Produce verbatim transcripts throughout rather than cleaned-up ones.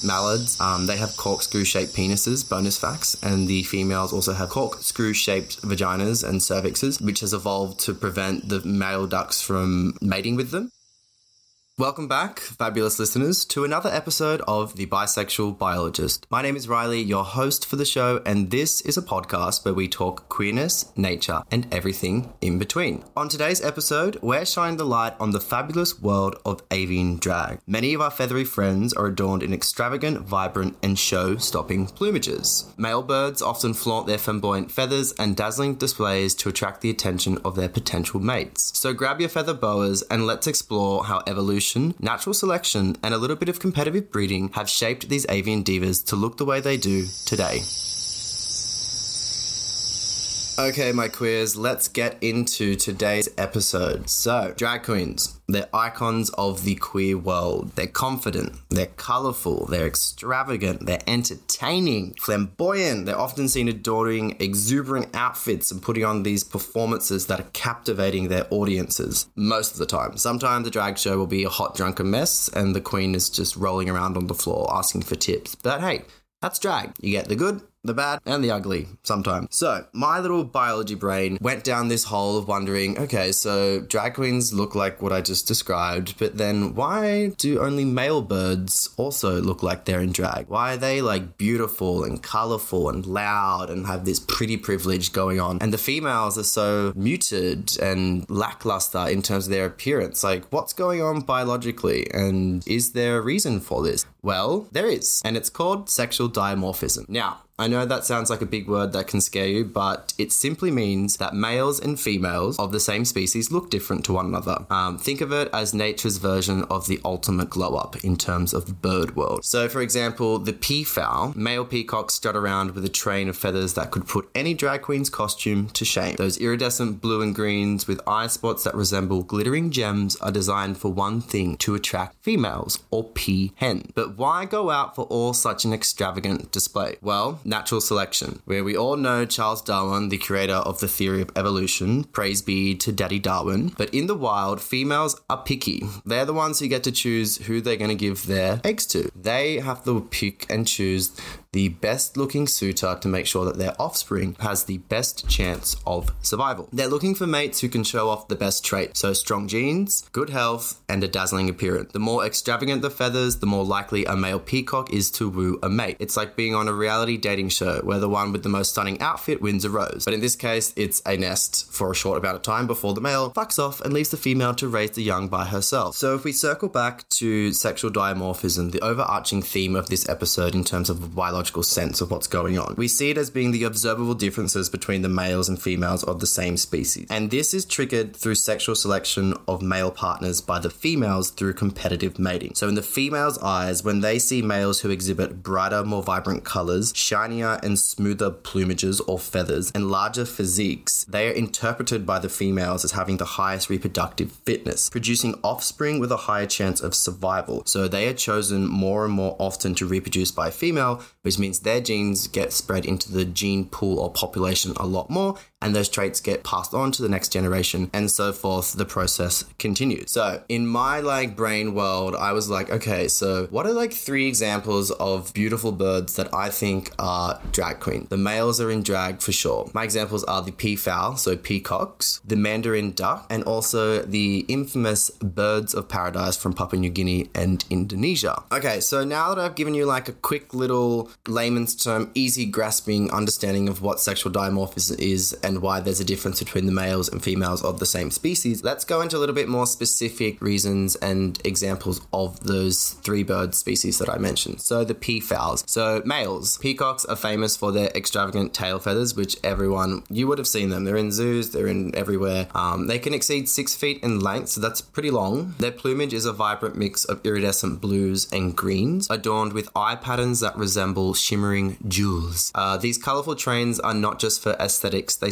Mallards, um, they have corkscrew-shaped penises, bonus facts, and the females also have corkscrew-shaped vaginas and cervixes, which has evolved to prevent the male ducks from mating with them. Welcome back, fabulous listeners, to another episode of The Bisexual Biologist. My name is Riley, your host for the show, and this is a podcast where we talk queerness, nature, and everything in between. On today's episode, we're shining the light on the fabulous world of avian drag. Many of our feathery friends are adorned in extravagant, vibrant, and show-stopping plumages. Male birds often flaunt their flamboyant feathers and dazzling displays to attract the attention of their potential mates. So grab your feather boas and let's explore how evolution, natural selection, and a little bit of competitive breeding have shaped these avian divas to look the way they do today. Okay, my queers, let's get into today's episode. So, drag queens, they're icons of the queer world. They're confident, they're colourful, they're extravagant, they're entertaining, flamboyant. They're often seen adoring exuberant outfits and putting on these performances that are captivating their audiences most of the time. Sometimes the drag show will be a hot drunken mess and the queen is just rolling around on the floor asking for tips. But hey, that's drag. You get the good, the bad, and the ugly sometimes. So, my little biology brain went down this hole of wondering, okay, so drag queens look like what I just described, but then why do only male birds also look like they're in drag? Why are they like beautiful and colourful and loud and have this pretty privilege going on? And the females are so muted and lackluster in terms of their appearance. Like, what's going on biologically? And is there a reason for this? Well, there is, and it's called sexual dimorphism. Now, I know that sounds like a big word that can scare you, but it simply means that males and females of the same species look different to one another. Um, think of it as nature's version of the ultimate glow-up in terms of the bird world. So, for example, the peafowl, male peacocks strut around with a train of feathers that could put any drag queen's costume to shame. Those iridescent blue and greens with eye spots that resemble glittering gems are designed for one thing, to attract females, or peahens. But why go out for all such an extravagant display? Well, natural selection, where we all know Charles Darwin, the creator of the theory of evolution, praise be to Daddy Darwin. But in the wild, females are picky. They're the ones who get to choose who they're going to give their eggs to. They have to pick and choose the best looking suitor to make sure that their offspring has the best chance of survival. They're looking for mates who can show off the best traits, so strong genes, good health, and a dazzling appearance. The more extravagant the feathers, the more likely a male peacock is to woo a mate. It's like being on a reality dating show where the one with the most stunning outfit wins a rose. But in this case, it's a nest for a short amount of time before the male fucks off and leaves the female to raise the young by herself. So if we circle back to sexual dimorphism, the overarching theme of this episode in terms of biological sense of what's going on, we see it as being the observable differences between the males and females of the same species. And this is triggered through sexual selection of male partners by the females through competitive mating. So in the female's eyes, when they see males who exhibit brighter, more vibrant colors, shinier and smoother plumages or feathers, and larger physiques, they are interpreted by the females as having the highest reproductive fitness, producing offspring with a higher chance of survival. So they are chosen more and more often to reproduce by a female, which means their genes get spread into the gene pool or population a lot more, and those traits get passed on to the next generation, and so forth. The process continues. So in my like brain world, I was like, okay, so what are like three examples of beautiful birds that I think are drag queen? The males are in drag for sure. My examples are the peafowl, so peacocks, the mandarin duck, and also the infamous birds of paradise from Papua New Guinea and Indonesia. Okay, so now that I've given you like a quick little layman's term, easy grasping understanding of what sexual dimorphism is and why there's a difference between the males and females of the same species, let's go into a little bit more specific reasons and examples of those three bird species that I mentioned. So the peafowls. So males, peacocks are famous for their extravagant tail feathers, which everyone, you would have seen them. They're in zoos, they're in everywhere. Um, they can exceed six feet in length, so that's pretty long. Their plumage is a vibrant mix of iridescent blues and greens, adorned with eye patterns that resemble shimmering jewels. Uh, these colorful trains are not just for aesthetics, they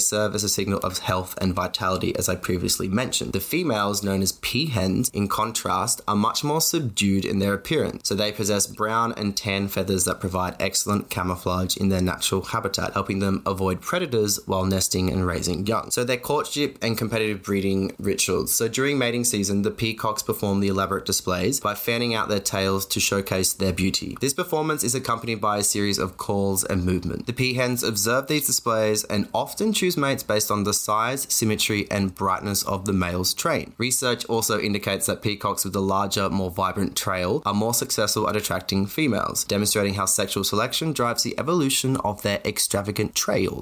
serve as a signal of health and vitality, as I previously mentioned. The females, known as peahens, in contrast, are much more subdued in their appearance, so they possess brown and tan feathers that provide excellent camouflage in their natural habitat, helping them avoid predators while nesting and raising young. So their courtship and competitive breeding rituals. So during mating season, the peacocks perform the elaborate displays by fanning out their tails to showcase their beauty. This performance is accompanied by a series of calls and movement. The peahens observe these displays and often choose mates based on the size, symmetry, and brightness of the male's train. Research also indicates that peacocks with a larger, more vibrant trail are more successful at attracting females, demonstrating how sexual selection drives the evolution of their extravagant trails.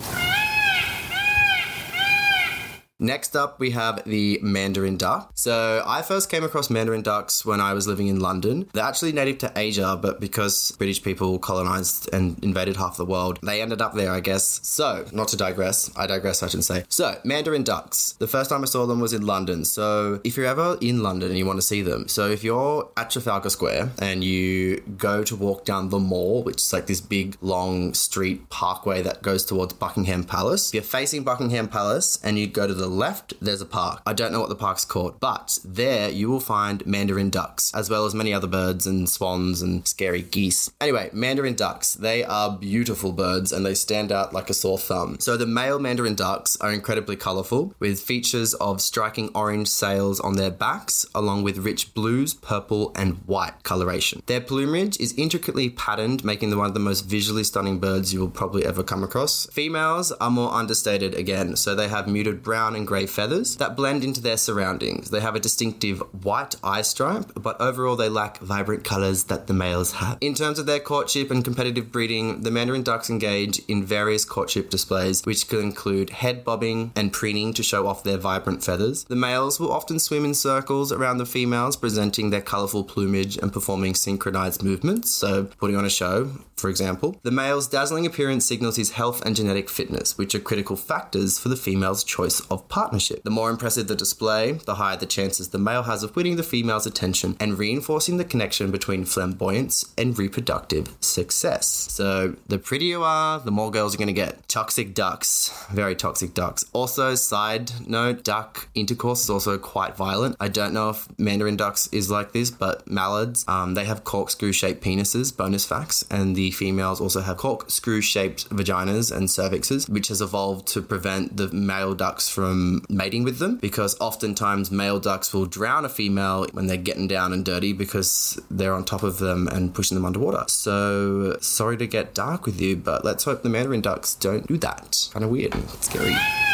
Next up, we have the Mandarin duck. So I first came across Mandarin ducks when I was living in London. They're actually native to Asia, but because British people colonized and invaded half the world, they ended up there, I guess. So, not to digress, I digress, I should say. So, Mandarin ducks. The first time I saw them was in London. So, if you're ever in London and you want to see them, so if you're at Trafalgar Square and you go to walk down the Mall, which is like this big, long street parkway that goes towards Buckingham Palace, if you're facing Buckingham Palace and you go to the left, there's a park. I don't know what the park's called, but there you will find Mandarin ducks, as well as many other birds and swans and scary geese. Anyway, Mandarin ducks, they are beautiful birds and they stand out like a sore thumb. So the male Mandarin ducks are incredibly colourful, with features of striking orange sails on their backs, along with rich blues, purple, and white coloration. Their plumage is intricately patterned, making them one of the most visually stunning birds you will probably ever come across. Females are more understated again, so they have muted brown and grey feathers that blend into their surroundings. They have a distinctive white eye stripe, but overall they lack vibrant colours that the males have. In terms of their courtship and competitive breeding, the Mandarin ducks engage in various courtship displays, which can include head bobbing and preening to show off their vibrant feathers. The males will often swim in circles around the females, presenting their colourful plumage and performing synchronised movements, so putting on a show, for example. The male's dazzling appearance signals his health and genetic fitness, which are critical factors for the female's choice of partnership. The more impressive the display, the higher the chances the male has of winning the female's attention and reinforcing the connection between flamboyance and reproductive success. So the prettier you are, the more girls you're going to get. Toxic ducks. Very toxic ducks. Also, side note, duck intercourse is also quite violent. I don't know if Mandarin ducks is like this, but mallards, um, they have corkscrew-shaped penises, bonus facts, and the females also have corkscrew-shaped vaginas and cervixes, which has evolved to prevent the male ducks from mating with them, because oftentimes male ducks will drown a female when they're getting down and dirty because they're on top of them and pushing them underwater. So, sorry to get dark with you, but let's hope the Mandarin ducks don't do that. Kind of weird and scary.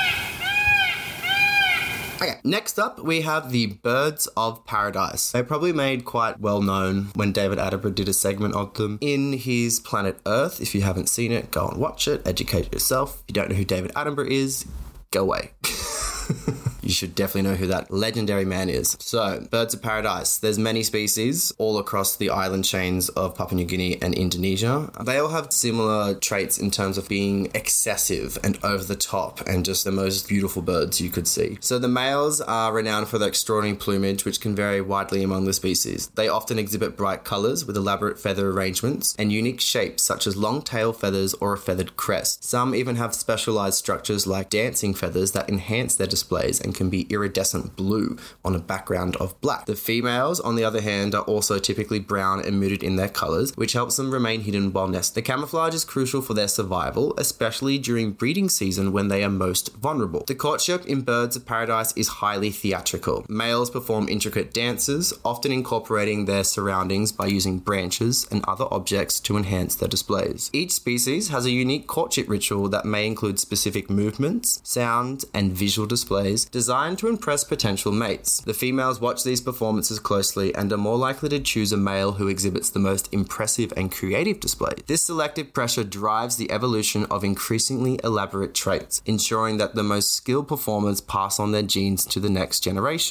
Okay, next up we have the birds of paradise. They probably made quite well known when David Attenborough did a segment of them in his Planet Earth. If you haven't seen it, go and watch it, educate yourself. If you don't know who David Attenborough is, go away. You should definitely know who that legendary man is. So, birds of paradise. There's many species all across the island chains of Papua New Guinea and Indonesia. They all have similar traits in terms of being excessive and over the top and just the most beautiful birds you could see. So the males are renowned for their extraordinary plumage, which can vary widely among the species. They often exhibit bright colours with elaborate feather arrangements and unique shapes such as long tail feathers or a feathered crest. Some even have specialised structures like dancing feathers that enhance their displays and can be iridescent blue on a background of black. The females, on the other hand, are also typically brown and muted in their colours, which helps them remain hidden while nesting. The camouflage is crucial for their survival, especially during breeding season when they are most vulnerable. The courtship in birds of paradise is highly theatrical. Males perform intricate dances, often incorporating their surroundings by using branches and other objects to enhance their displays. Each species has a unique courtship ritual that may include specific movements, sound, and visual displays designed to impress potential mates. The females watch these performances closely and are more likely to choose a male who exhibits the most impressive and creative display. This selective pressure drives the evolution of increasingly elaborate traits, ensuring that the most skilled performers pass on their genes to the next generation.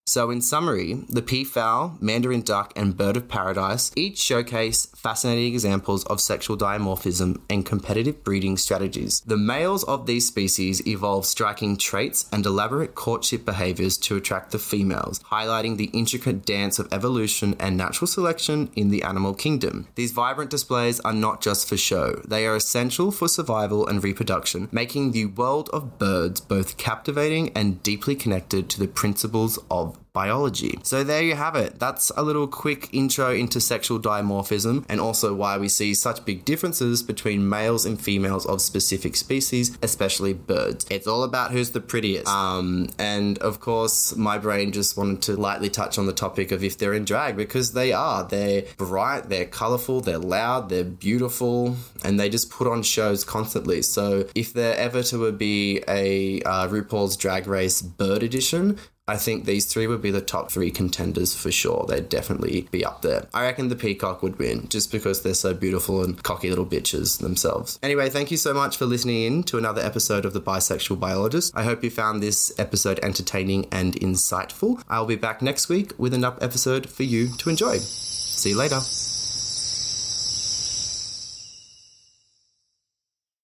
So in summary, the peafowl, mandarin duck, and bird of paradise each showcase fascinating examples of sexual dimorphism and competitive breeding strategies. The males of these species evolve striking traits and elaborate courtship behaviors to attract the females, highlighting the intricate dance of evolution and natural selection in the animal kingdom. These vibrant displays are not just for show. They are essential for survival and reproduction, making the world of birds both captivating and deeply connected to the principles of biology. So there you have it. That's a little quick intro into sexual dimorphism and also why we see such big differences between males and females of specific species, especially birds. It's all about who's the prettiest. Um, and of course, my brain just wanted to lightly touch on the topic of if they're in drag, because they are. They're bright, they're colourful, they're loud, they're beautiful, and they just put on shows constantly. So if there ever to be a uh, RuPaul's Drag Race Bird Edition, I think these three would be the top three contenders for sure. They'd definitely be up there. I reckon the peacock would win just because they're so beautiful and cocky little bitches themselves. Anyway, thank you so much for listening in to another episode of The Bisexual Biologist. I hope you found this episode entertaining and insightful. I'll be back next week with another episode for you to enjoy. See you later.